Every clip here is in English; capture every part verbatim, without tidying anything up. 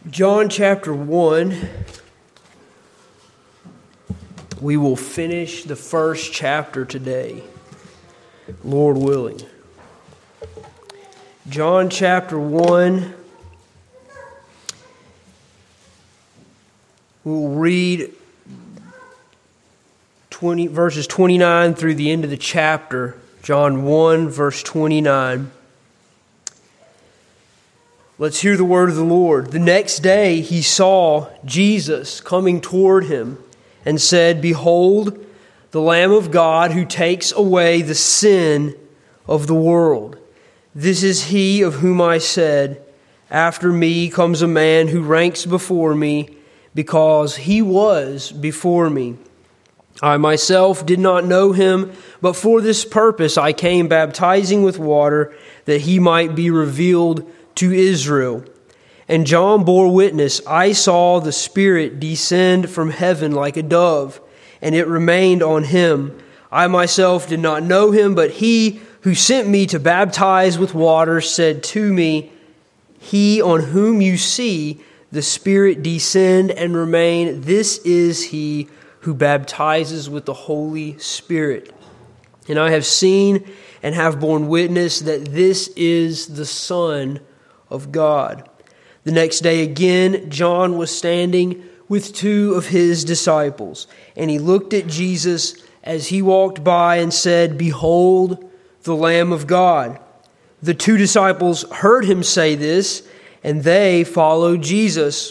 John chapter one, we will finish the first chapter today, Lord willing. John chapter one, we'll read twenty verses twenty-nine through the end of the chapter. John one, verse twenty-nine. Let's hear the word of the Lord. The next day he saw Jesus coming toward him and said, "Behold, the Lamb of God who takes away the sin of the world. This is he of whom I said, after me comes a man who ranks before me, because he was before me. I myself did not know him, but for this purpose I came baptizing with water, that he might be revealed to Israel. And John bore witness, I saw the Spirit descend from heaven like a dove, and it remained on him. I myself did not know him, but he who sent me to baptize with water said to me, He on whom you see the Spirit descend and remain, this is he who baptizes with the Holy Spirit. And I have seen and have borne witness that this is the Son of God." The next day again, John was standing with two of his disciples, and he looked at Jesus as he walked by and said, "Behold, the Lamb of God." The two disciples heard him say this, and they followed Jesus.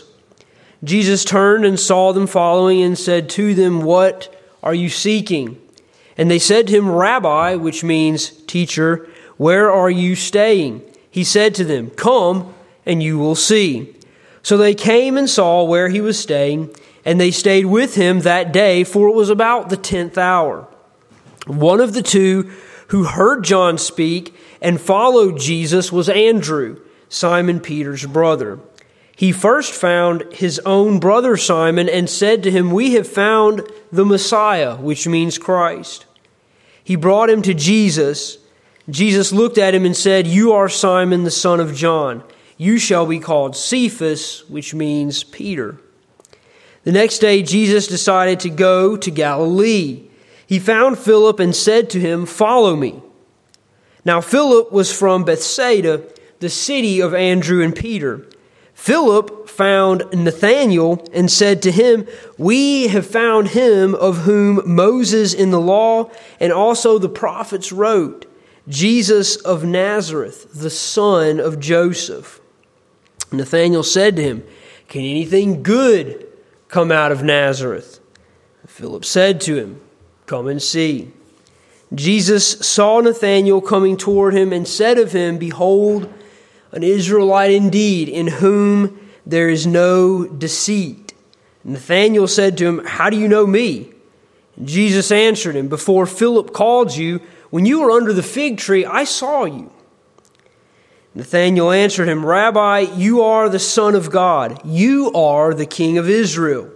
Jesus turned and saw them following and said to them, "What are you seeking?" And they said to him, "Rabbi," which means teacher, "where are you staying?" He said to them, "Come, and you will see." So they came and saw where he was staying, and they stayed with him that day, for it was about the tenth hour. One of the two who heard John speak and followed Jesus was Andrew, Simon Peter's brother. He first found his own brother Simon and said to him, "We have found the Messiah," which means Christ. He brought him to Jesus. Jesus looked at him and said, "You are Simon the son of John. You shall be called Cephas," which means Peter. The next day Jesus decided to go to Galilee. He found Philip and said to him, "Follow me." Now Philip was from Bethsaida, the city of Andrew and Peter. Philip found Nathanael and said to him, "We have found him of whom Moses in the law and also the prophets wrote, Jesus of Nazareth, the son of Joseph." Nathanael said to him, "Can anything good come out of Nazareth?" Philip said to him, "Come and see." Jesus saw Nathanael coming toward him and said of him, "Behold, an Israelite indeed, in whom there is no deceit." Nathanael said to him, "How do you know me?" Jesus answered him, "Before Philip called you, when you were under the fig tree, I saw you." Nathanael answered him, "Rabbi, you are the Son of God. You are the King of Israel."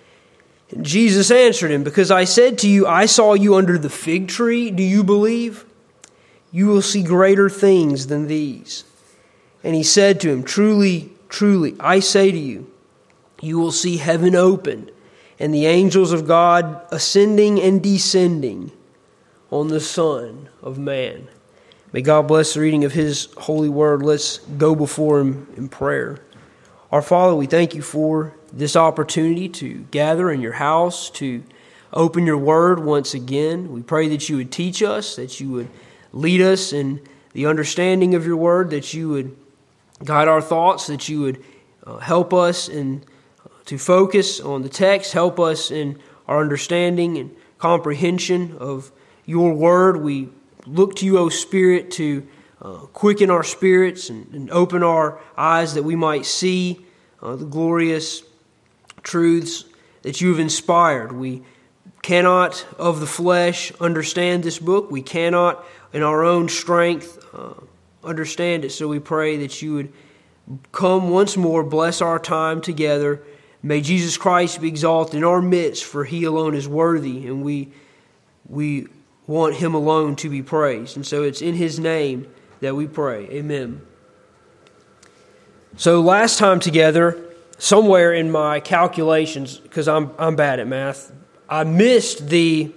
And Jesus answered him, "Because I said to you, I saw you under the fig tree, do you believe? You will see greater things than these." And he said to him, "Truly, truly, I say to you, you will see heaven opened, and the angels of God ascending and descending on the Son of Man." May God bless the reading of His holy word. Let's go before Him in prayer. Our Father, we thank you for this opportunity to gather in your house, to open your word once again. We pray that you would teach us, that you would lead us in the understanding of your word, that you would guide our thoughts, that you would uh, help us in, uh, to focus on the text, help us in our understanding and comprehension of your word. We look to you, O Spirit, to uh, quicken our spirits and, and open our eyes that we might see uh, the glorious truths that you have inspired. We cannot of the flesh understand this book. We cannot in our own strength uh, understand it. So we pray that you would come once more, bless our time together. May Jesus Christ be exalted in our midst, for He alone is worthy, and we we want Him alone to be praised. And so it's in His name that we pray. Amen. So last time together, somewhere in my calculations, because I'm I'm bad at math, I missed the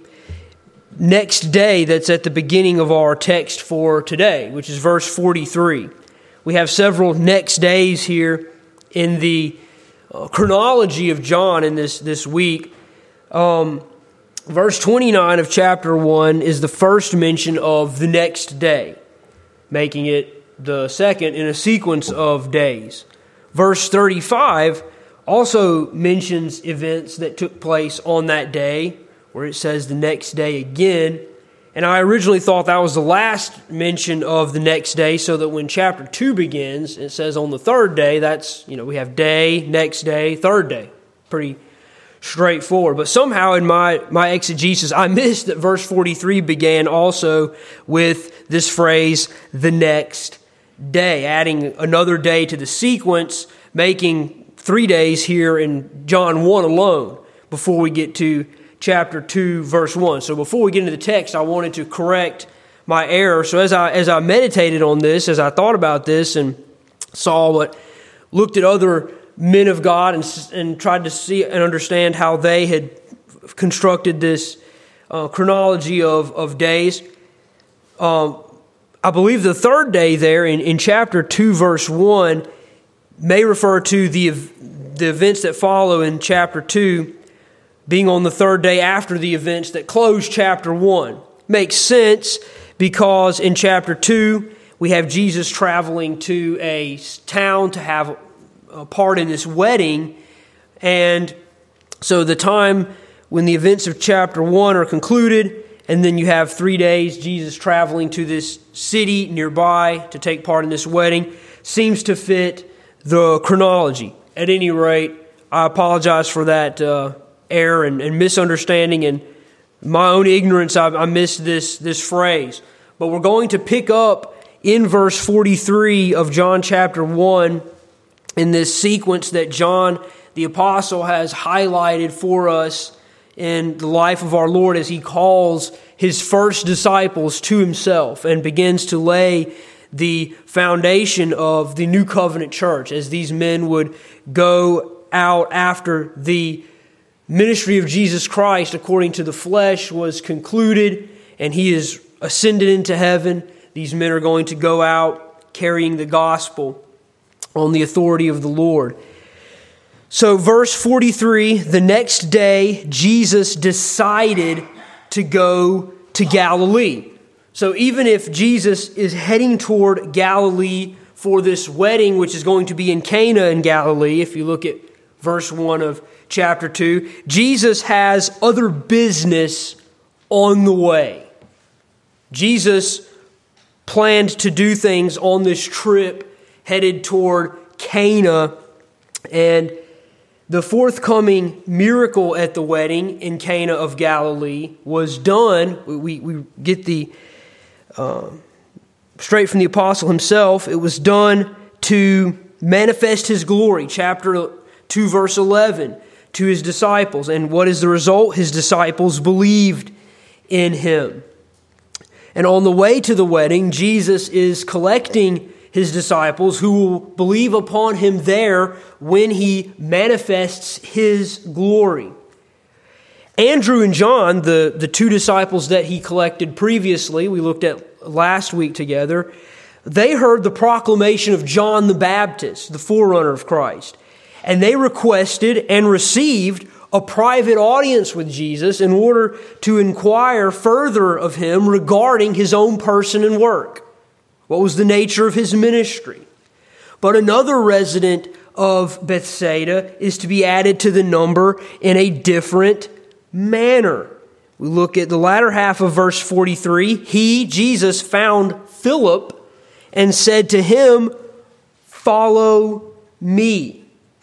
next day that's at the beginning of our text for today, which is verse forty-three. We have several next days here in the uh, chronology of John in this, this week. Um, verse twenty-nine of chapter one is the first mention of the next day, making it the second in a sequence of days. Verse thirty-five also mentions events that took place on that day, where it says the next day again. And I originally thought that was the last mention of the next day, so that when chapter two begins, it says on the third day, that's, you know, we have day, next day, third day. Pretty straightforward. But somehow in my, my exegesis, I missed that verse forty-three began also with this phrase, the next day, adding another day to the sequence, making three days here in John one alone before we get to chapter two, verse one. So before we get into the text, I wanted to correct my error. So as I as I meditated on this, as I thought about this and saw what, looked at other men of God and, and tried to see and understand how they had constructed this uh, chronology of, of days, um, I believe the third day there in, in chapter two, verse one, may refer to the, the events that follow in chapter two, being on the third day after the events that close chapter one. Makes sense because in chapter two, we have Jesus traveling to a town to have a part in this wedding. And so the time when the events of chapter one are concluded, and then you have three days Jesus traveling to this city nearby to take part in this wedding, seems to fit the chronology. At any rate, I apologize for that uh, error and, and misunderstanding, and my own ignorance, I, I missed this, this phrase. But we're going to pick up in verse forty-three of John chapter one in this sequence that John the Apostle has highlighted for us in the life of our Lord as he calls his first disciples to himself and begins to lay the foundation of the new covenant church as these men would go out after the ministry of Jesus Christ according to the flesh was concluded and he is ascended into heaven. These men are going to go out carrying the gospel on the authority of the Lord. So verse forty-three, the next day Jesus decided to go to Galilee. So even if Jesus is heading toward Galilee for this wedding, which is going to be in Cana in Galilee, if you look at verse one of chapter two, Jesus has other business on the way. Jesus planned to do things on this trip headed toward Cana, and the forthcoming miracle at the wedding in Cana of Galilee was done. We, we get the uh, straight from the apostle himself. It was done to manifest his glory. Chapter two, verse eleven, to his disciples. And what is the result? His disciples believed in him. And on the way to the wedding, Jesus is collecting his disciples who will believe upon him there when he manifests his glory. Andrew and John, the, the two disciples that he collected previously, we looked at last week together, they heard the proclamation of John the Baptist, the forerunner of Christ. And they requested and received a private audience with Jesus in order to inquire further of him regarding his own person and work. What was the nature of his ministry? But another resident of Bethsaida is to be added to the number in a different manner. We look at the latter half of verse forty-three. He, Jesus, found Philip and said to him, "Follow me."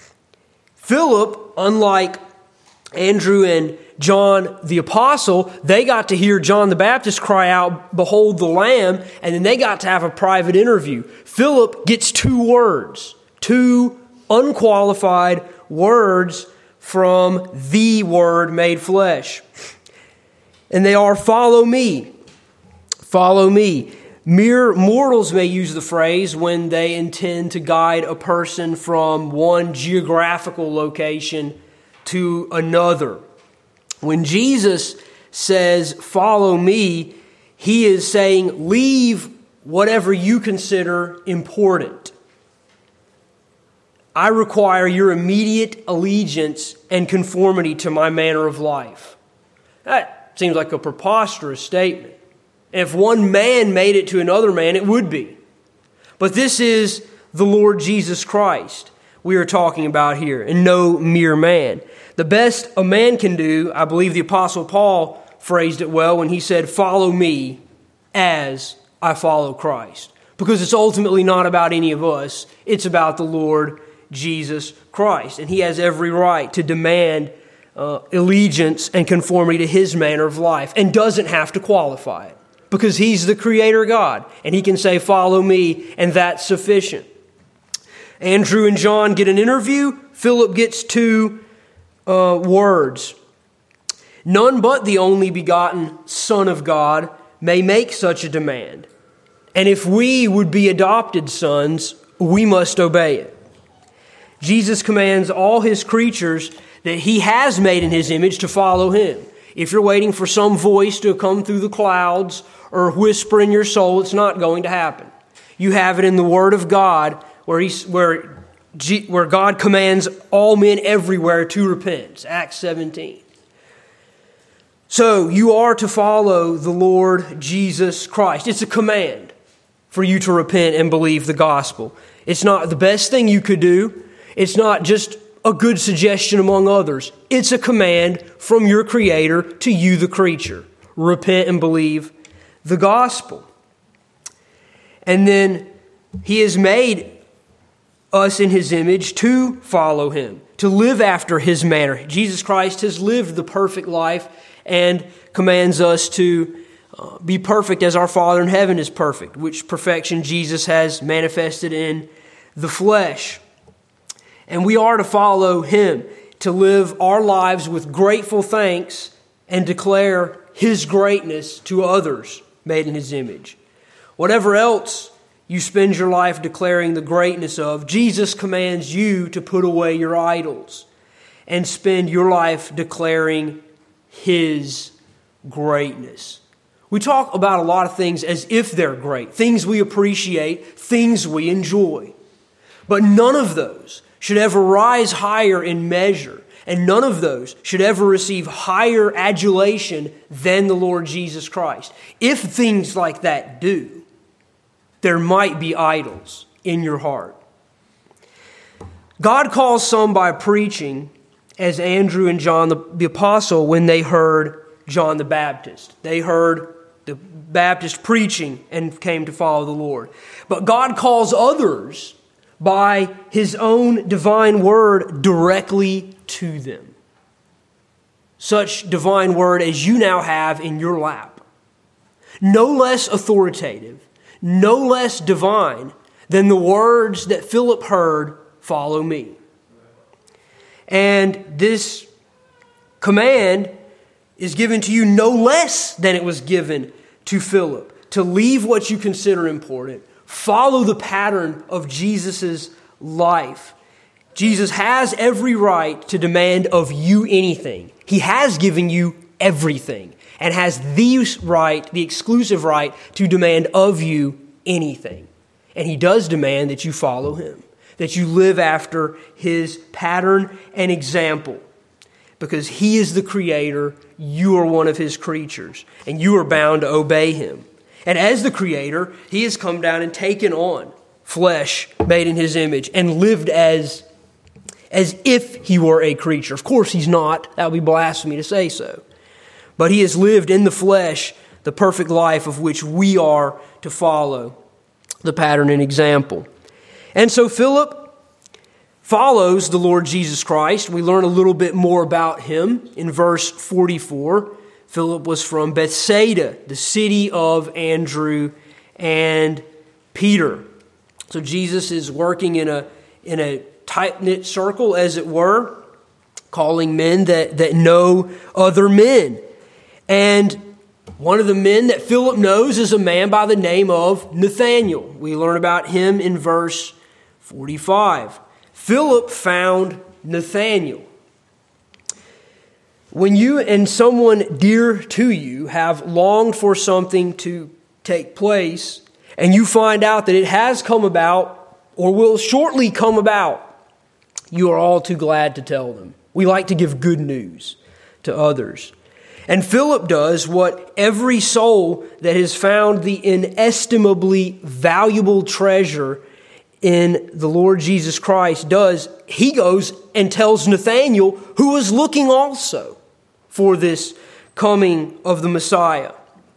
Philip, unlike Andrew and John the Apostle, they got to hear John the Baptist cry out, "Behold the Lamb," and then they got to have a private interview. Philip gets two words, two unqualified words from the Word made flesh. And they are, "Follow me, follow me." Mere mortals may use the phrase when they intend to guide a person from one geographical location to another. When Jesus says, "Follow me," he is saying, leave whatever you consider important. I require your immediate allegiance and conformity to my manner of life. That seems like a preposterous statement. If one man made it to another man, it would be. But this is the Lord Jesus Christ we are talking about here, and no mere man. The best a man can do, I believe the Apostle Paul phrased it well when he said, "Follow me as I follow Christ." Because it's ultimately not about any of us. It's about the Lord Jesus Christ. And he has every right to demand uh, allegiance and conformity to his manner of life, and doesn't have to qualify it. Because he's the Creator God, and he can say, "Follow me," and that's sufficient. Andrew and John get an interview. Philip gets two uh, words. None but the only begotten Son of God may make such a demand. And if we would be adopted sons, we must obey it. Jesus commands all his creatures that he has made in his image to follow him. If you're waiting for some voice to come through the clouds or whisper in your soul, it's not going to happen. You have it in the Word of God, where he, where, G, where God commands all men everywhere to repent. Acts seventeen. So you are to follow the Lord Jesus Christ. It's a command for you to repent and believe the gospel. It's not the best thing you could do. It's not just a good suggestion among others. It's a command from your Creator to you, the creature. Repent and believe the gospel. And then he has made us in his image to follow him, to live after his manner. Jesus Christ has lived the perfect life and commands us to uh, be perfect as our Father in heaven is perfect, which perfection Jesus has manifested in the flesh. And we are to follow him, to live our lives with grateful thanks and declare his greatness to others made in his image. Whatever else you spend your life declaring the greatness of, Jesus commands you to put away your idols and spend your life declaring his greatness. We talk about a lot of things as if they're great, things we appreciate, things we enjoy. But none of those should ever rise higher in measure, and none of those should ever receive higher adulation than the Lord Jesus Christ. If things like that do, there might be idols in your heart. God calls some by preaching, as Andrew and John the, the Apostle, when they heard John the Baptist. They heard the Baptist preaching and came to follow the Lord. But God calls others by his own divine word directly to them. Such divine word as you now have in your lap. No less authoritative, no less divine than the words that Philip heard, "Follow me." And this command is given to you no less than it was given to Philip, to leave what you consider important. Follow the pattern of Jesus' life. Jesus has every right to demand of you anything. He has given you everything and has the right, the exclusive right, to demand of you anything. And he does demand that you follow him, that you live after his pattern and example. Because he is the Creator, you are one of his creatures, and you are bound to obey him. And as the Creator, he has come down and taken on flesh made in his image and lived as, as if he were a creature. Of course he's not. That would be blasphemy to say so. But he has lived in the flesh the perfect life of which we are to follow the pattern and example. And so Philip follows the Lord Jesus Christ. We learn a little bit more about him in verse forty-four. Philip was from Bethsaida, the city of Andrew and Peter. So Jesus is working in a in a tight-knit circle, as it were, calling men that, that know other men. And One of the men that Philip knows is a man by the name of Nathanael. We learn about him in verse forty-five. Philip found Nathanael. When you and someone dear to you have longed for something to take place, and you find out that it has come about or will shortly come about, you are all too glad to tell them. We like to give good news to others. And Philip does what every soul that has found the inestimably valuable treasure in the Lord Jesus Christ does. He goes and tells Nathanael, who was looking also for this coming of the Messiah.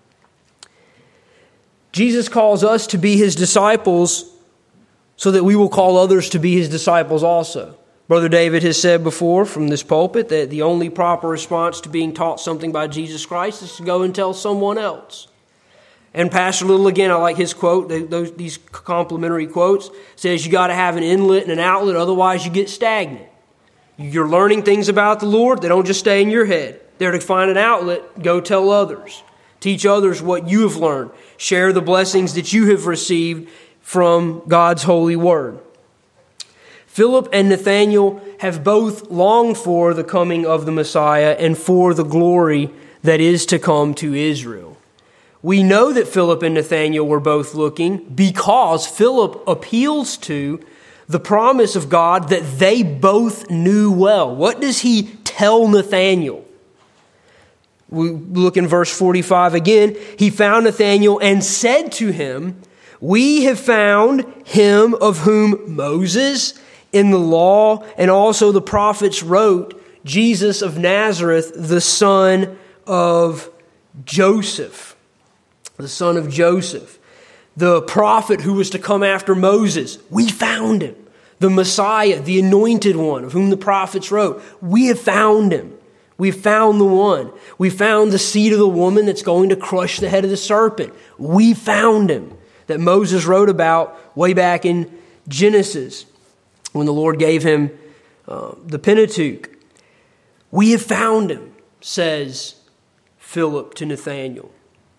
Jesus calls us to be his disciples so that we will call others to be his disciples also. Brother David has said before from this pulpit that the only proper response to being taught something by Jesus Christ is to go and tell someone else. And Pastor Little, again, I like his quote, those, these complimentary quotes, says you got to have an inlet and an outlet, otherwise you get stagnant. You're learning things about the Lord, they don't just stay in your head. They're to find an outlet, go tell others. Teach others what you have learned. Share the blessings that you have received from God's holy word. Philip and Nathanael have both longed for the coming of the Messiah and for the glory that is to come to Israel. We know that Philip and Nathanael were both looking because Philip appeals to the promise of God that they both knew well. What does he tell Nathanael? We look in verse forty-five again. He found Nathanael and said to him, "We have found him of whom Moses in the law and also the prophets wrote, Jesus of Nazareth, the son of Joseph." The son of Joseph. The prophet who was to come after Moses. We found him. The Messiah, the anointed one of whom the prophets wrote. We have found him. We found the one. We found the seed of the woman that's going to crush the head of the serpent. We found him. That Moses wrote about way back in Genesis when the Lord gave him uh, the Pentateuch. We have found him, says Philip to Nathanael.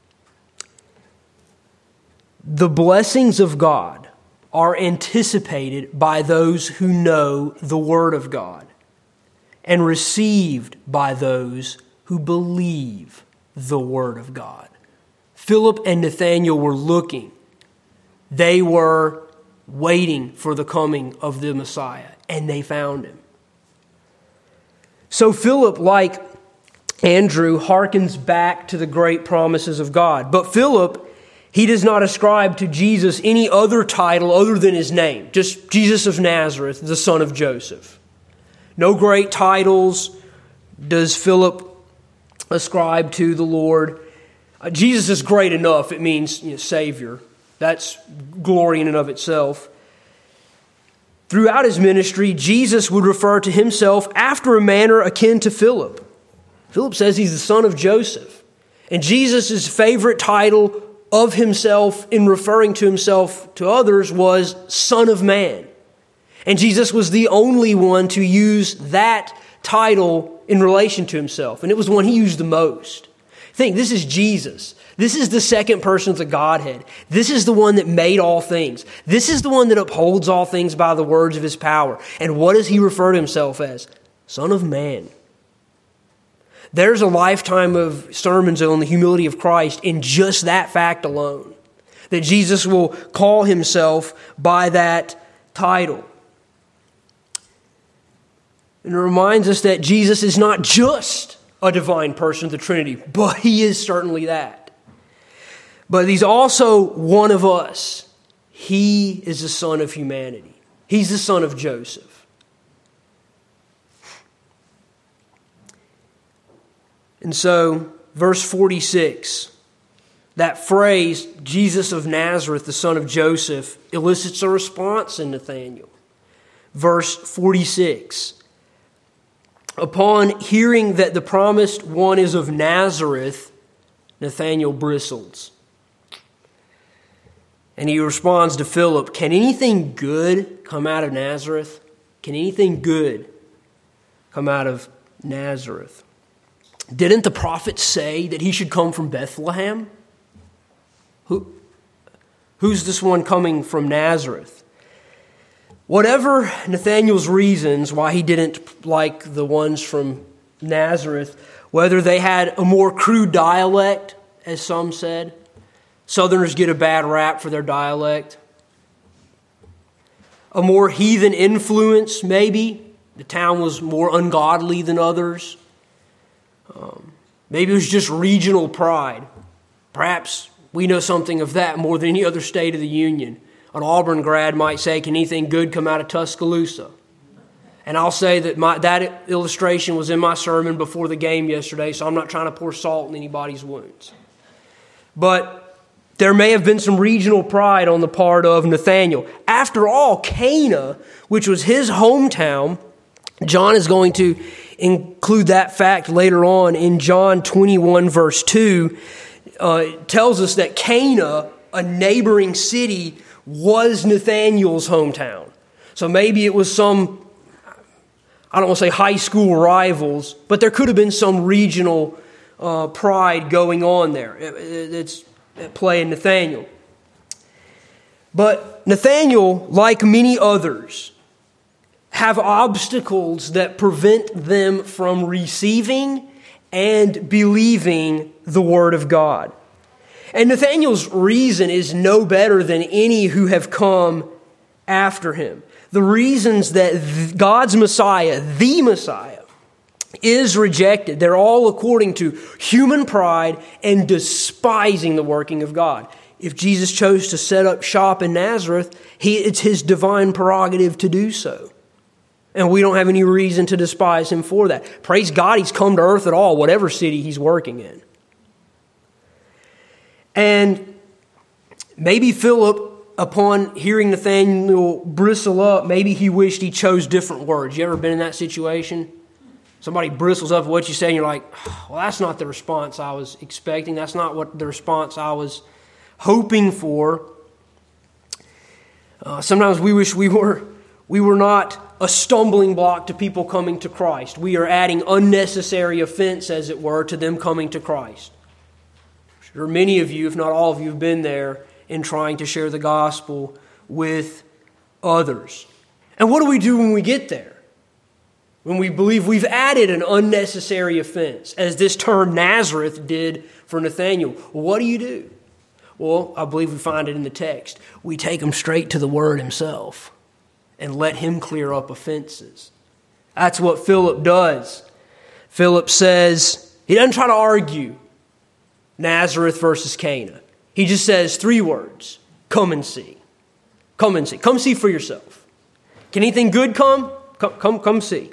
The blessings of God are anticipated by those who know the Word of God and received by those who believe the Word of God. Philip and Nathanael were looking. They were waiting for the coming of the Messiah, and they found him. So Philip, like Andrew, hearkens back to the great promises of God. But Philip, he does not ascribe to Jesus any other title other than his name. Just Jesus of Nazareth, the son of Joseph. No great titles does Philip ascribe to the Lord. Uh, Jesus is great enough. It means, you know, Savior. That's glory in and of itself. Throughout his ministry, Jesus would refer to himself after a manner akin to Philip. Philip says he's the son of Joseph. And Jesus' favorite title of himself in referring to himself to others was Son of Man. And Jesus was the only one to use that title in relation to himself. And it was the one he used the most. Think, this is Jesus. This is the second person of the Godhead. This is the one that made all things. This is the one that upholds all things by the words of his power. And what does he refer to himself as? Son of Man. There's a lifetime of sermons on the humility of Christ in just that fact alone. That Jesus will call himself by that title. And it reminds us that Jesus is not just a divine person of the Trinity, but he is certainly that. But he's also one of us. He is the son of humanity. He's the son of Joseph. And so, verse forty-six, that phrase, Jesus of Nazareth, the son of Joseph, elicits a response in Nathanael. Verse forty-six, upon hearing that the promised one is of Nazareth, Nathanael bristles. And he responds to Philip, can anything good come out of Nazareth? Can anything good come out of Nazareth? Didn't the prophet say that he should come from Bethlehem? Who, who's this one coming from Nazareth? Whatever Nathanael's reasons why he didn't like the ones from Nazareth, whether they had a more crude dialect, as some said. Southerners get a bad rap for their dialect. A more heathen influence, maybe. The town was more ungodly than others. Um, maybe it was just regional pride. Perhaps we know something of that more than any other state of the Union. An Auburn grad might say, can anything good come out of Tuscaloosa? And I'll say that my, that illustration was in my sermon before the game yesterday, so I'm not trying to pour salt in anybody's wounds. But there may have been some regional pride on the part of Nathanael. After all, Cana, which was his hometown, John is going to include that fact later on in John twenty-one, verse two, uh, tells us that Cana, a neighboring city, was Nathanael's hometown. So maybe it was some, I don't want to say high school rivals, but there could have been some regional uh, pride going on there. It's at play in Nathanael. But Nathanael, like many others, have obstacles that prevent them from receiving and believing the Word of God. And Nathanael's reason is no better than any who have come after him. The reasons that God's Messiah, the Messiah, is rejected, they're all according to human pride and despising the working of God. If Jesus chose to set up shop in Nazareth, he, it's his divine prerogative to do so. And we don't have any reason to despise him for that. Praise God, he's come to earth at all, whatever city he's working in. And maybe Philip, upon hearing Nathanael bristle up, maybe he wished he chose different words. You ever been in that situation? Somebody bristles up at what you say and you're like, well, that's not the response I was expecting. That's not what the response I was hoping for. Uh, sometimes we wish we were we were not a stumbling block to people coming to Christ. We are adding unnecessary offense, as it were, to them coming to Christ. I'm sure many of you, if not all of you, have been there in trying to share the gospel with others. And what do we do when we get there? When we believe we've added an unnecessary offense, as this term Nazareth did for Nathanael. What do you do? Well, I believe we find it in the text. We take him straight to the Word himself and let him clear up offenses. That's what Philip does. Philip says, he doesn't try to argue Nazareth versus Cana. He just says three words: come and see. Come and see. Come see for yourself. Can anything good come? Come, come, come see.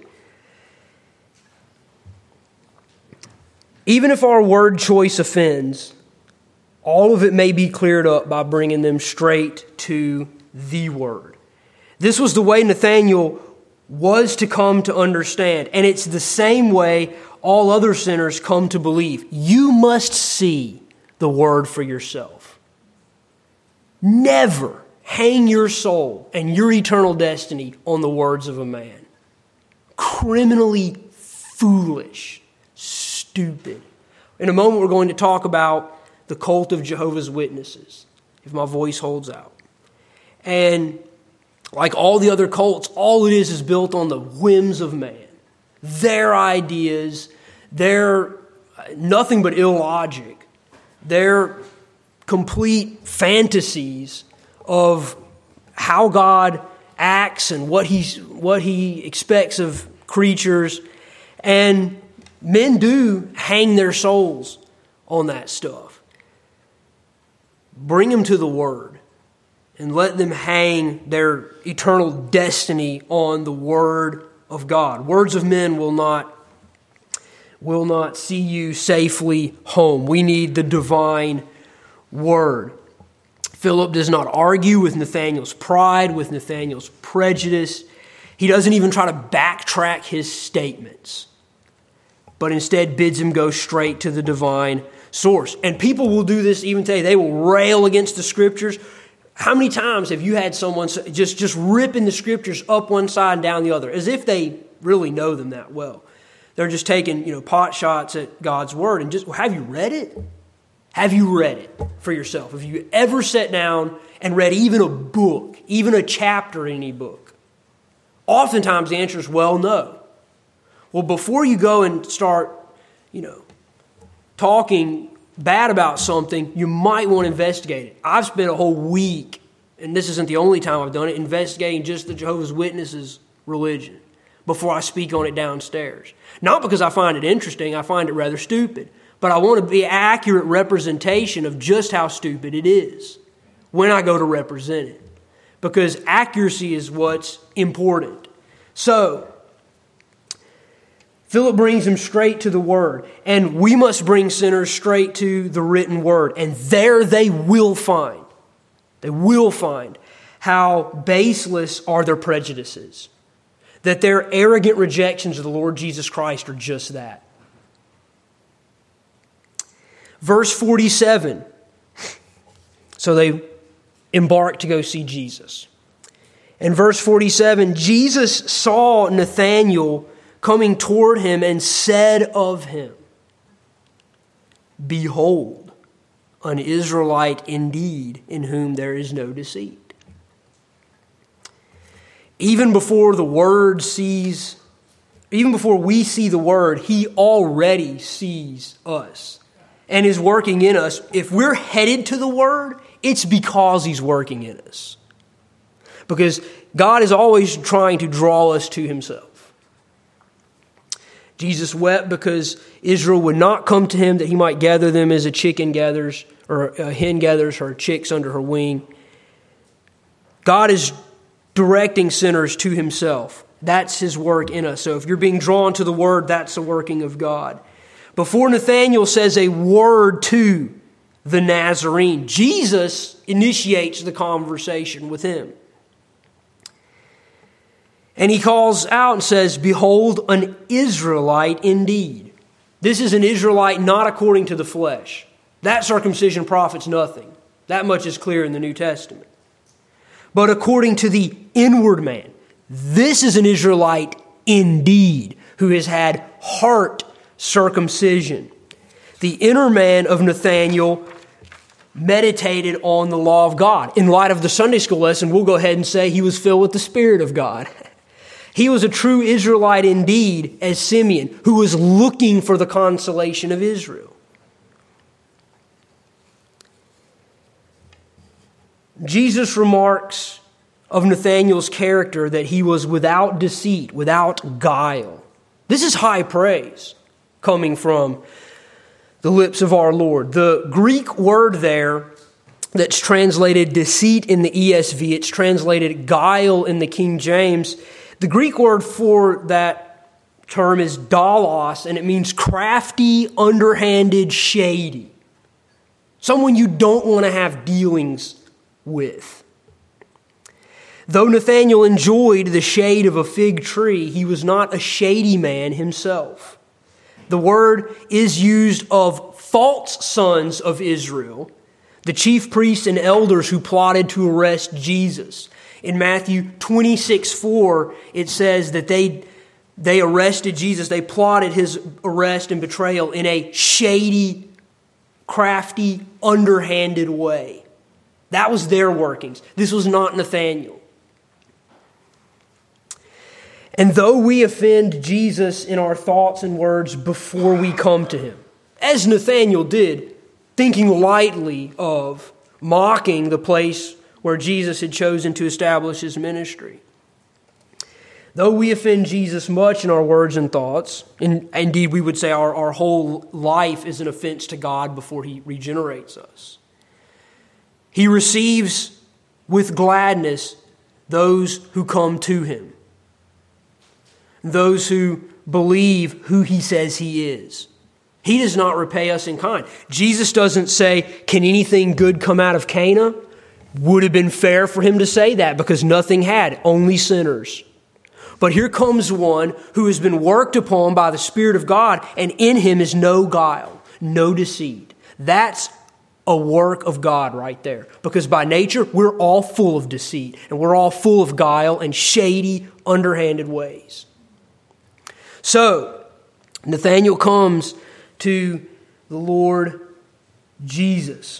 Even if our word choice offends, all of it may be cleared up by bringing them straight to the Word. This was the way Nathanael was to come to understand, and it's the same way all other sinners come to believe. You must see the Word for yourself. Never hang your soul and your eternal destiny on the words of a man. Criminally foolish. Stupid. In a moment, we're going to talk about the cult of Jehovah's Witnesses, if my voice holds out. And like all the other cults, all it is is built on the whims of man. Their ideas, their nothing but illogic, their complete fantasies of how God acts and what he's, what he expects of creatures. And men do hang their souls on that stuff. Bring them to the Word and let them hang their eternal destiny on the Word of God. Words of men will not, will not see you safely home. We need the divine Word. Philip does not argue with Nathanael's pride, with Nathanael's prejudice. He doesn't even try to backtrack his statements, but instead bids him go straight to the divine source. And people will do this even today. They will rail against the Scriptures. How many times have you had someone just, just ripping the Scriptures up one side and down the other, as if they really know them that well? They're just taking, you know, pot shots at God's word. And just, well, have you read it? Have you read it for yourself? Have you ever sat down and read even a book, even a chapter in any book? Oftentimes the answer is, well, no. Well, before you go and start, you know, talking bad about something, you might want to investigate it. I've spent a whole week, and this isn't the only time I've done it, investigating just the Jehovah's Witnesses' religion before I speak on it downstairs. Not because I find it interesting, I find it rather stupid, but I want to be an accurate representation of just how stupid it is when I go to represent it, because accuracy is what's important. So, Philip brings them straight to the Word, and we must bring sinners straight to the written Word, and there they will find, they will find how baseless are their prejudices, that their arrogant rejections of the Lord Jesus Christ are just that. Verse forty-seven, so they embark to go see Jesus. In verse forty-seven, Jesus saw Nathanael coming toward him and said of him, "Behold, an Israelite indeed, in whom there is no deceit." Even before the Word sees, even before we see the Word, He already sees us and is working in us. If we're headed to the Word, it's because He's working in us. Because God is always trying to draw us to Himself. Jesus wept because Israel would not come to Him that He might gather them as a chicken gathers, or a hen gathers her chicks under her wing. God is directing sinners to Himself. That's His work in us. So if you're being drawn to the Word, that's the working of God. Before Nathanael says a word to the Nazarene, Jesus initiates the conversation with him. And He calls out and says, "Behold, an Israelite indeed." This is an Israelite not according to the flesh. That circumcision profits nothing. That much is clear in the New Testament. But according to the inward man, this is an Israelite indeed, who has had heart circumcision. The inner man of Nathanael meditated on the law of God. In light of the Sunday school lesson, we'll go ahead and say he was filled with the Spirit of God. He was a true Israelite indeed, as Simeon, who was looking for the consolation of Israel. Jesus remarks of Nathanael's character that he was without deceit, without guile. This is high praise coming from the lips of our Lord. The Greek word there that's translated deceit in the E S V, it's translated guile in the King James. The Greek word for that term is dalos, and it means crafty, underhanded, shady. Someone you don't want to have dealings with. Though Nathanael enjoyed the shade of a fig tree, he was not a shady man himself. The word is used of false sons of Israel, the chief priests and elders who plotted to arrest Jesus. In Matthew twenty-six four, it says that they, they arrested Jesus. They plotted His arrest and betrayal in a shady, crafty, underhanded way. That was their workings. This was not Nathanael. And though we offend Jesus in our thoughts and words before we come to Him, as Nathanael did, thinking lightly of, mocking the place where Jesus had chosen to establish His ministry. Though we offend Jesus much in our words and thoughts, and indeed we would say our, our whole life is an offense to God before He regenerates us, He receives with gladness those who come to Him, those who believe who He says He is. He does not repay us in kind. Jesus doesn't say, "Can anything good come out of Cana?" Would have been fair for Him to say that, because nothing had, only sinners. But here comes one who has been worked upon by the Spirit of God, and in Him is no guile, no deceit. That's a work of God right there. Because by nature, we're all full of deceit, and we're all full of guile and shady, underhanded ways. So, Nathanael comes to the Lord Jesus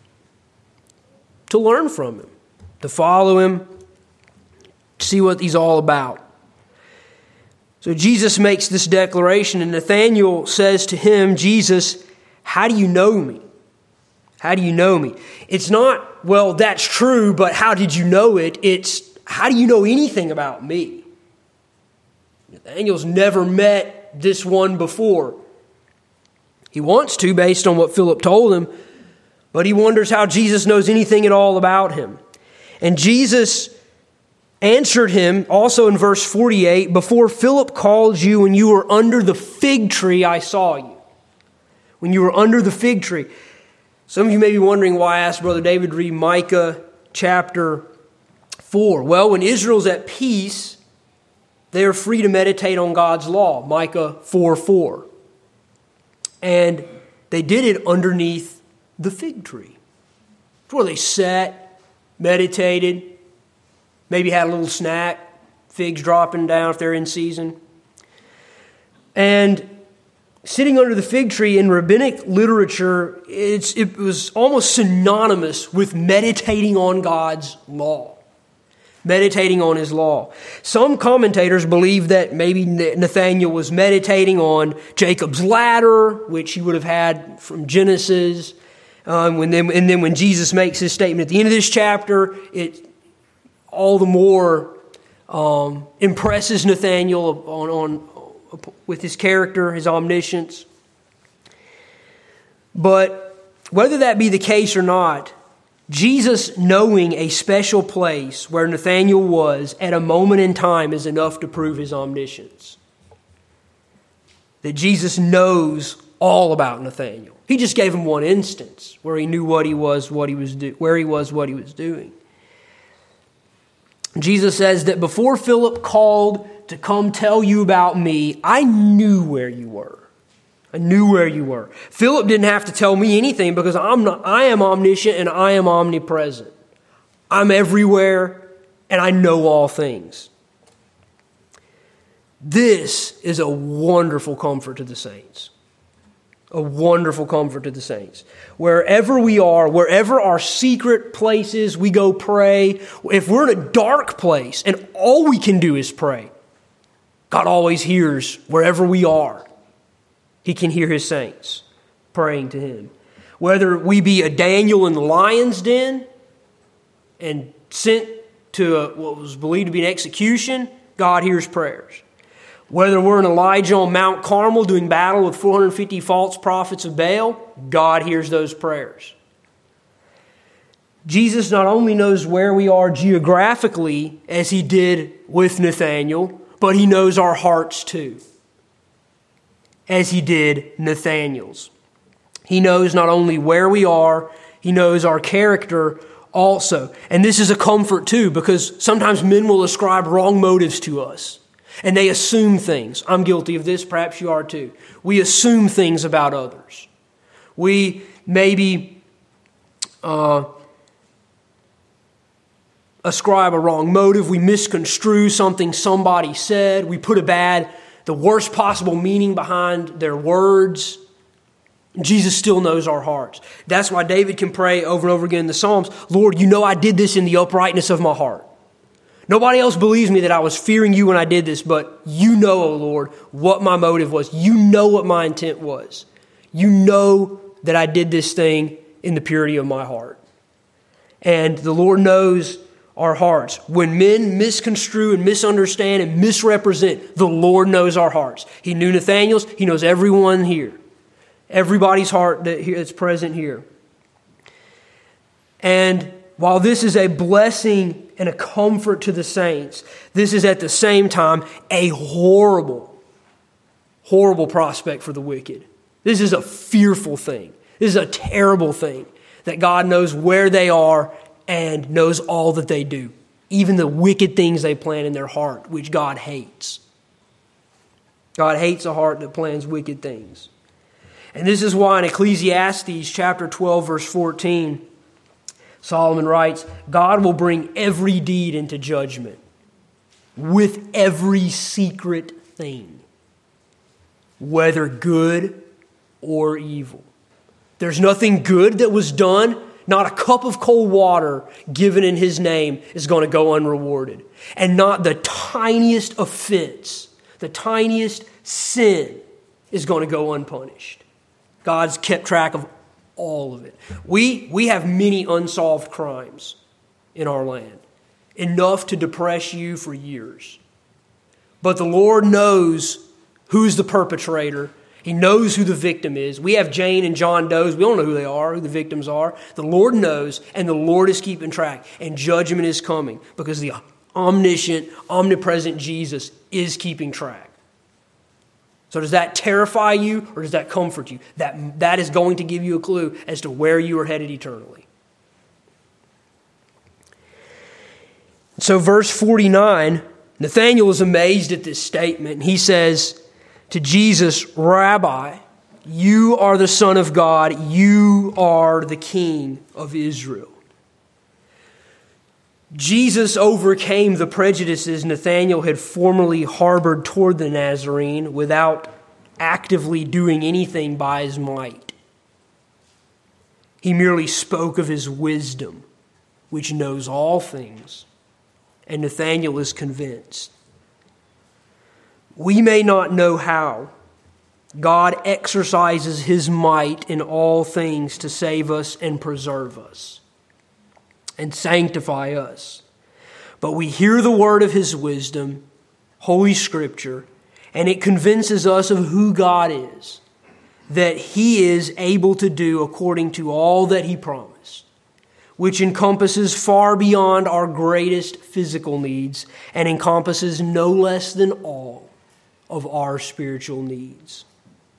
to learn from him, to follow him, to see what he's all about. So Jesus makes this declaration, and Nathanael says to him, Jesus, how do you know me? How do you know me? It's not, well, that's true, but how did you know it? It's, how do you know anything about me? Nathanael's never met this one before. He wants to, based on what Philip told him, but he wonders how Jesus knows anything at all about him. And Jesus answered him, also in verse forty-eight, before Philip called you when you were under the fig tree, I saw you. When you were under the fig tree. Some of you may be wondering why I asked Brother David to read Micah chapter four. Well, when Israel's at peace, they are free to meditate on God's law. Micah four four. And they did it underneath the fig tree. It's where they sat, meditated, maybe had a little snack, figs dropping down if they're in season. And sitting under the fig tree in rabbinic literature, it's, it was almost synonymous with meditating on God's law. Meditating on His law. Some commentators believe that maybe Nathanael was meditating on Jacob's ladder, which he would have had from Genesis. Um, when then, and then when Jesus makes his statement at the end of this chapter, it all the more um, impresses Nathanael on, on with his character, his omniscience. But whether that be the case or not, Jesus knowing a special place where Nathanael was at a moment in time is enough to prove his omniscience. That Jesus knows all about Nathanael. He just gave him one instance where he knew what he was, what he was do- where he was, what he was doing. Jesus says that before Philip called to come tell you about me, I knew where you were. I knew where you were. Philip didn't have to tell me anything because I'm not, I am omniscient and I am omnipresent. I'm everywhere and I know all things. This is a wonderful comfort to the saints. A wonderful comfort to the saints. Wherever we are, wherever our secret places, we go pray. If we're in a dark place and all we can do is pray, God always hears wherever we are. He can hear His saints praying to Him. Whether we be a Daniel in the lion's den and sent to a, what was believed to be an execution, God hears prayers. Whether we're an Elijah on Mount Carmel doing battle with four hundred fifty false prophets of Baal, God hears those prayers. Jesus not only knows where we are geographically, as He did with Nathanael, but He knows our hearts too, as He did Nathanael's. He knows not only where we are, He knows our character also. And this is a comfort too, because sometimes men will ascribe wrong motives to us. And they assume things. I'm guilty of this, perhaps you are too. We assume things about others. We maybe uh, ascribe a wrong motive. We misconstrue something somebody said. We put a bad, the worst possible meaning behind their words. Jesus still knows our hearts. That's why David can pray over and over again in the Psalms, Lord, you know I did this in the uprightness of my heart. Nobody else believes me that I was fearing you when I did this, but you know, O Lord, what my motive was. You know what my intent was. You know that I did this thing in the purity of my heart. And the Lord knows our hearts. When men misconstrue and misunderstand and misrepresent, the Lord knows our hearts. He knew Nathanael's. He knows everyone here. Everybody's heart that's present here. And while this is a blessing and a comfort to the saints, this is at the same time a horrible, horrible prospect for the wicked. This is a fearful thing. This is a terrible thing that God knows where they are and knows all that they do, even the wicked things they plan in their heart, which God hates. God hates a heart that plans wicked things. And this is why in Ecclesiastes chapter twelve, verse fourteen, Solomon writes, God will bring every deed into judgment with every secret thing. whether good or evil. There's nothing good that was done. Not a cup of cold water given in his name is going to go unrewarded. And not the tiniest offense, the tiniest sin is going to go unpunished. God's kept track of all of it. We, we have many unsolved crimes in our land, enough to depress you for years. But the Lord knows who's the perpetrator. He knows who the victim is. We have Jane and John Doe's. We don't know who they are, who the victims are. The Lord knows, and the Lord is keeping track. And judgment is coming because the omniscient, omnipresent Jesus is keeping track. So does that terrify you or does that comfort you? That, that is going to give you a clue as to where you are headed eternally. So verse forty-nine, Nathanael is amazed at this statement. And he says to Jesus, Rabbi, you are the Son of God. You are the King of Israel. Jesus overcame the prejudices Nathanael had formerly harbored toward the Nazarene without actively doing anything by his might. He merely spoke of his wisdom, which knows all things, and Nathanael is convinced. We may not know how. God exercises his might in all things to save us and preserve us and sanctify us. But we hear the word of his wisdom, Holy Scripture, and it convinces us of who God is, that he is able to do according to all that he promised, which encompasses far beyond our greatest physical needs and encompasses no less than all of our spiritual needs.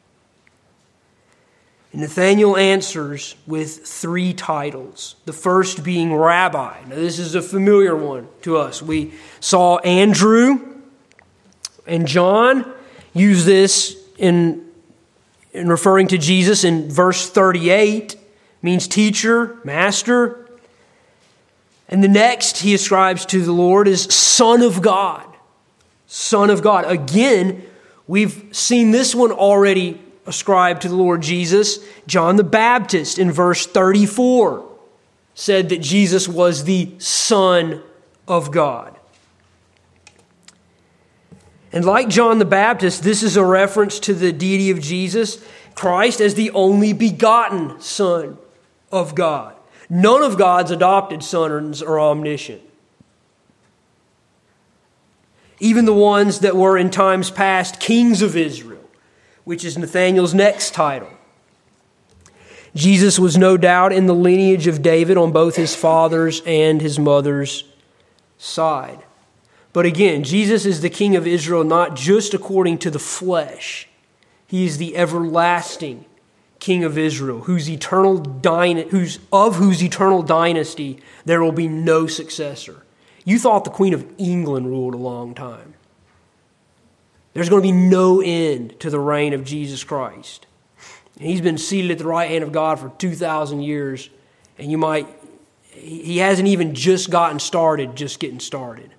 Nathanael answers with three titles. The first being Rabbi. Now this is a familiar one to us. We saw Andrew and John use this in, in referring to Jesus in verse thirty-eight. Means teacher, master. And the next he ascribes to the Lord is Son of God. Son of God. Again, we've seen this one already ascribed to the Lord Jesus. John the Baptist in verse thirty-four said that Jesus was the Son of God. And like John the Baptist, this is a reference to the deity of Jesus, Christ as the only begotten Son of God. None of God's adopted sons are omniscient. Even the ones that were in times past kings of Israel, which is Nathanael's next title. Jesus was no doubt in the lineage of David on both his father's and his mother's side. But again, Jesus is the King of Israel not just according to the flesh. He is the everlasting King of Israel, whose eternal dyna- whose, of whose eternal dynasty there will be no successor. You thought the Queen of England ruled a long time. There's going to be no end to the reign of Jesus Christ. And he's been seated at the right hand of God for two thousand years, and you might, he hasn't even just gotten started, just getting started.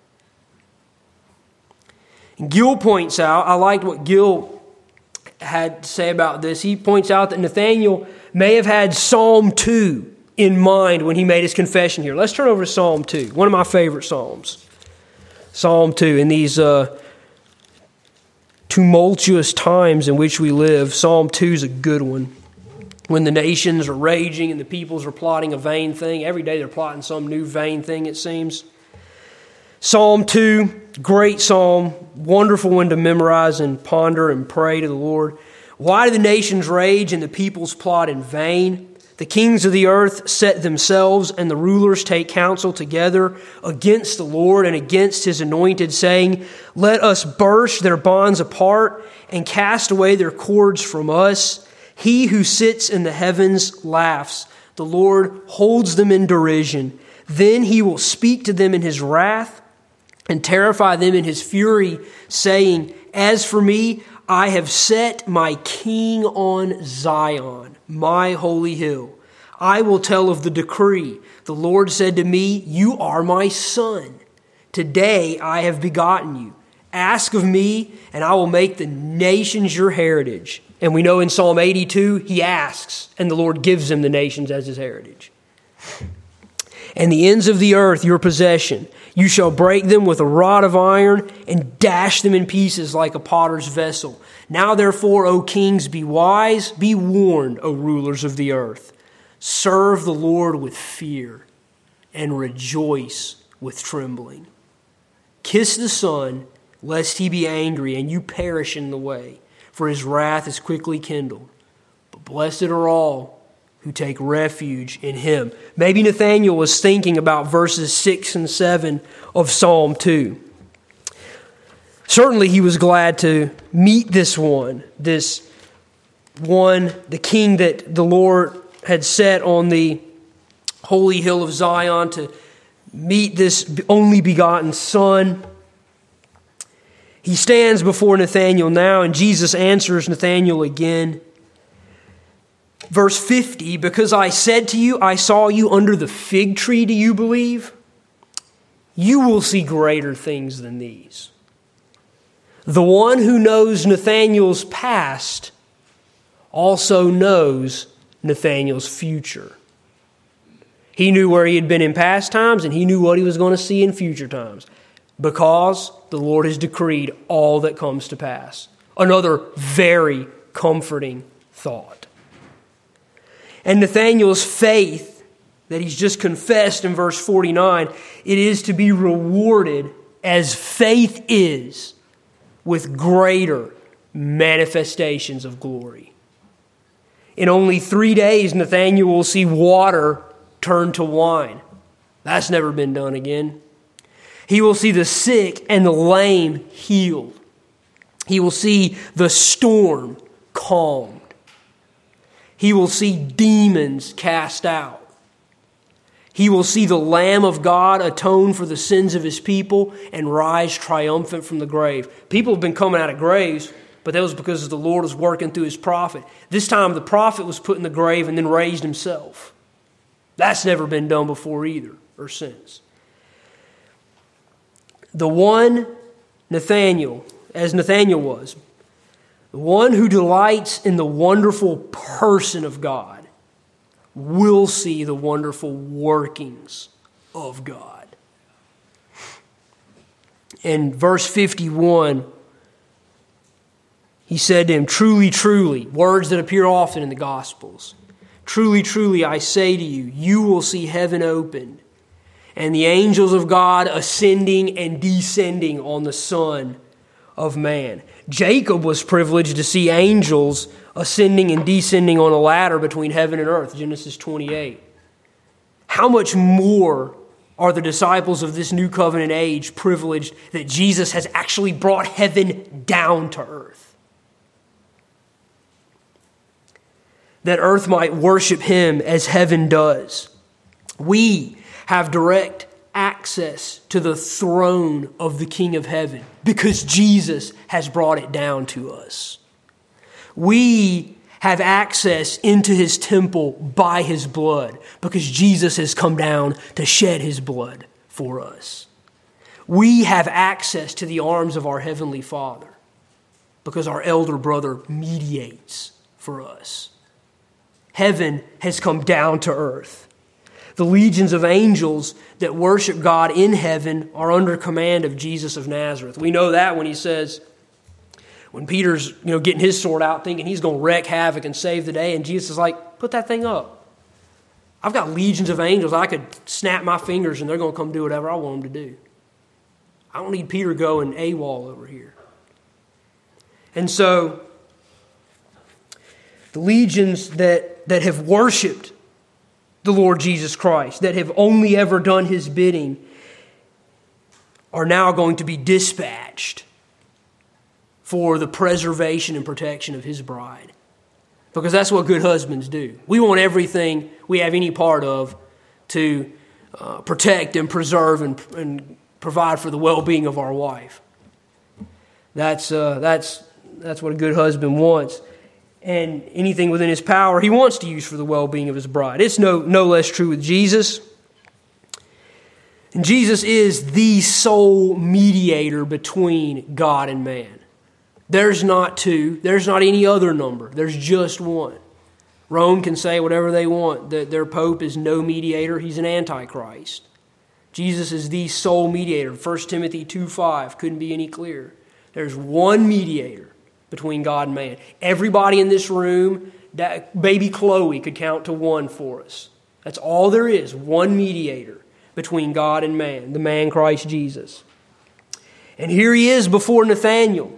And Gill points out, I liked what Gill had to say about this. He points out that Nathanael may have had Psalm two in mind when he made his confession here. Let's turn over to Psalm two, one of my favorite Psalms. Psalm two, in these uh, tumultuous times in which we live, Psalm two is a good one. When the nations are raging and the peoples are plotting a vain thing. Every day they're plotting some new vain thing, it seems. Psalm two, great psalm, wonderful one to memorize and ponder and pray to the Lord. Why do the nations rage and the peoples plot in vain? The kings of the earth set themselves, and the rulers take counsel together against the Lord and against his anointed, saying, let us burst their bonds apart and cast away their cords from us. He who sits in the heavens laughs. The Lord holds them in derision. Then he will speak to them in his wrath and terrify them in his fury, saying, as for me, I have set my king on Zion, my holy hill. I will tell of the decree. The Lord said to me, you are my son. Today I have begotten you. Ask of me, and I will make the nations your heritage. And we know in Psalm eighty-two, he asks, and the Lord gives him the nations as his heritage. And the ends of the earth your possession. You shall break them with a rod of iron and dash them in pieces like a potter's vessel. Now therefore, O kings, be wise, be warned, O rulers of the earth. Serve the Lord with fear and rejoice with trembling. Kiss the Son, lest he be angry and you perish in the way, for his wrath is quickly kindled. But blessed are all who take refuge in him. Maybe Nathanael was thinking about verses six and seven of Psalm two. Certainly he was glad to meet this one, this one, the king that the Lord had set on the holy hill of Zion, to meet this only begotten Son. He stands before Nathanael now, and Jesus answers Nathanael again. Verse fifty, because I said to you, I saw you under the fig tree, do you believe? You will see greater things than these. The one who knows Nathanael's past also knows Nathanael's future. He knew where he had been in past times, and he knew what he was going to see in future times, because the Lord has decreed all that comes to pass. Another very comforting thought. And Nathanael's faith that he's just confessed in verse forty-nine, it is to be rewarded as faith is with greater manifestations of glory. In only three days, Nathanael will see water turn to wine. That's never been done again. He will see the sick and the lame healed. He will see the storm calmed. He will see demons cast out. He will see the Lamb of God atone for the sins of his people and rise triumphant from the grave. People have been coming out of graves, but that was because the Lord was working through his prophet. This time the prophet was put in the grave and then raised himself. That's never been done before either, or since. The one, Nathanael, as Nathanael was, the one who delights in the wonderful person of God will see the wonderful workings of God. In verse fifty-one, he said to him, truly, truly, words that appear often in the Gospels. Truly, truly, I say to you, you will see heaven opened and the angels of God ascending and descending on the Son of Man. Jacob was privileged to see angels ascending and descending on a ladder between heaven and earth, Genesis twenty-eight. How much more are the disciples of this new covenant age privileged that Jesus has actually brought heaven down to earth? That earth might worship him as heaven does. We have direct access to the throne of the King of Heaven because Jesus has brought it down to us. We have access into his temple by his blood because Jesus has come down to shed his blood for us. We have access to the arms of our Heavenly Father because our elder brother mediates for us. Heaven has come down to earth. The legions of angels that worship God in heaven are under command of Jesus of Nazareth. We know that when he says, when Peter's, you know, getting his sword out thinking he's going to wreak havoc and save the day, and Jesus is like, put that thing up. I've got legions of angels. I could snap my fingers and they're going to come do whatever I want them to do. I don't need Peter going AWOL over here. And so the legions that, that have worshiped the Lord Jesus Christ, that have only ever done his bidding, are now going to be dispatched for the preservation and protection of his bride. Because that's what good husbands do. We want everything we have any part of to uh, protect and preserve and, and provide for the well-being of our wife. That's, uh, that's, that's what a good husband wants. And anything within his power he wants to use for the well-being of his bride. It's no, no less true with Jesus. And Jesus is the sole mediator between God and man. There's not two. There's not any other number. There's just one. Rome can say whatever they want, that their pope is no mediator. He's an antichrist. Jesus is the sole mediator. First Timothy two five couldn't be any clearer. There's one mediator between God and man. Everybody in this room, that baby Chloe could count to one for us. That's all there is, one mediator between God and man, the man Christ Jesus. And here he is before Nathanael.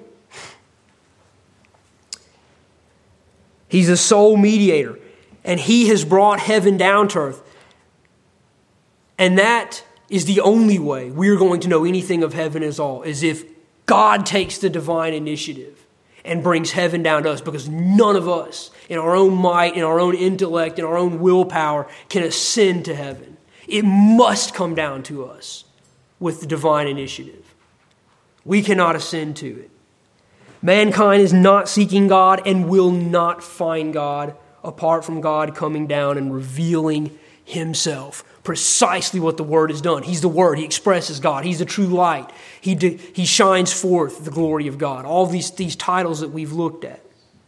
He's the sole mediator, and he has brought heaven down to earth. And that is the only way we're going to know anything of heaven at all, is if God takes the divine initiative and brings heaven down to us, because none of us, in our own might, in our own intellect, in our own willpower, can ascend to heaven. It must come down to us with the divine initiative. We cannot ascend to it. Mankind is not seeking God and will not find God apart from God coming down and revealing Himself. Precisely what the Word has done. He's the Word. He expresses God. He's the true light. He, de- he shines forth the glory of God. All these, these titles that we've looked at.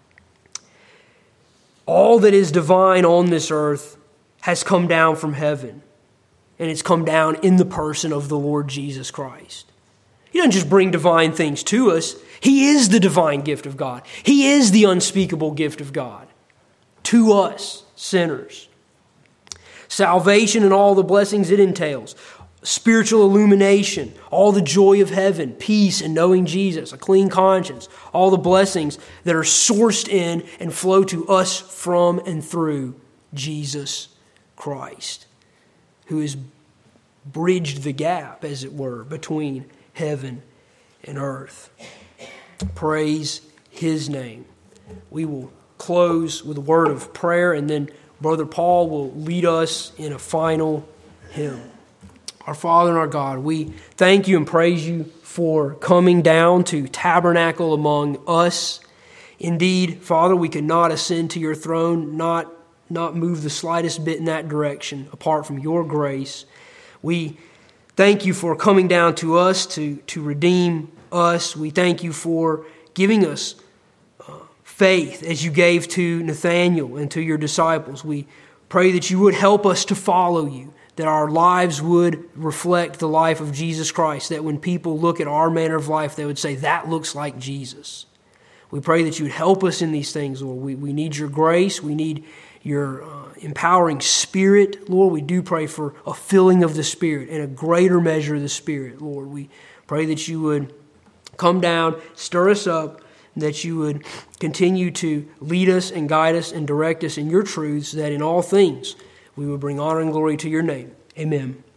All that is divine on this earth has come down from heaven. And it's come down in the person of the Lord Jesus Christ. He doesn't just bring divine things to us. He is the divine gift of God. He is the unspeakable gift of God to us, sinners. Salvation and all the blessings it entails. Spiritual illumination, all the joy of heaven, peace and knowing Jesus, a clean conscience, all the blessings that are sourced in and flow to us from and through Jesus Christ, who has bridged the gap, as it were, between heaven and earth. Praise His name. We will close with a word of prayer, and then Brother Paul will lead us in a final hymn. Our Father and our God, we thank You and praise You for coming down to tabernacle among us. Indeed, Father, we could not ascend to Your throne, not, not move the slightest bit in that direction apart from Your grace. We thank You for coming down to us to, to redeem us. We thank You for giving us uh, faith as You gave to Nathanael and to Your disciples. We pray that You would help us to follow You, that our lives would reflect the life of Jesus Christ, that when people look at our manner of life, they would say, that looks like Jesus. We pray that You would help us in these things, Lord. We, we need Your grace. We need Your uh, empowering Spirit, Lord. We do pray for a filling of the Spirit and a greater measure of the Spirit, Lord. We pray that You would come down, stir us up, that You would continue to lead us and guide us and direct us in Your truths, that in all things we would bring honor and glory to Your name. Amen.